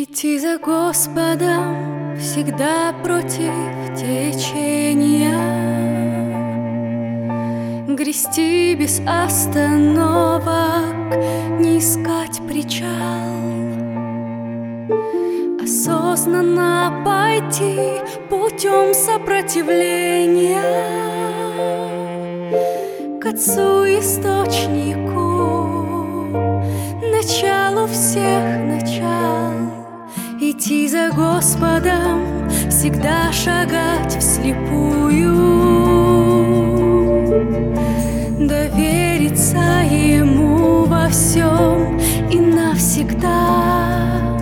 Идти за Господом всегда против течения, грести без остановок, не искать причал, осознанно пойти путем сопротивления к Отцу Источнику, началу всех начал. Идти за Господом, всегда шагать вслепую, довериться Ему во всем и навсегда.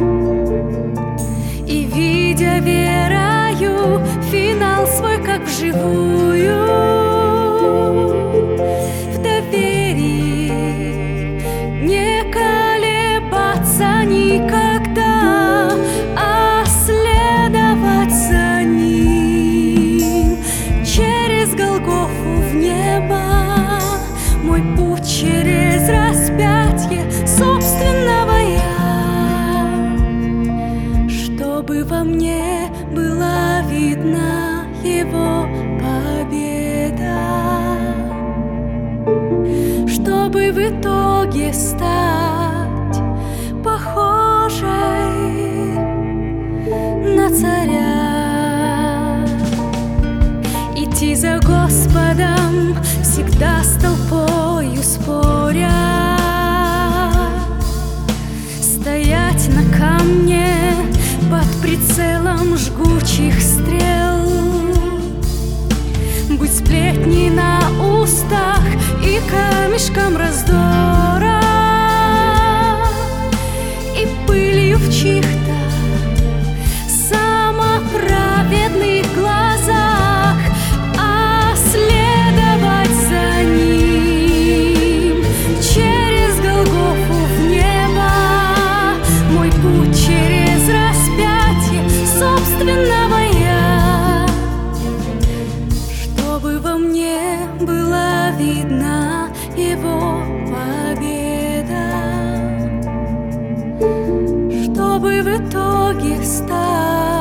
И видя верою финал свой как вживую, в доверии не колебаться никогда, а следовать за Ним через Голгофу в небо. Мой путь через распятие собственного я, чтобы во мне была видна Его победа, чтобы в итоге стать похожей на Царя. Идти за Господом, всегда с толпою споря, стоять на камне под прицелом жгучих стрел, быть сплетней на устах и камешком раздора, и пылью в чьих-то самоправедных глазах, а следовать за Ним через Голгофу в небо. Мой путь через распятие собственного я, чтобы во мне была видна Его победа, чтобы в итоге стать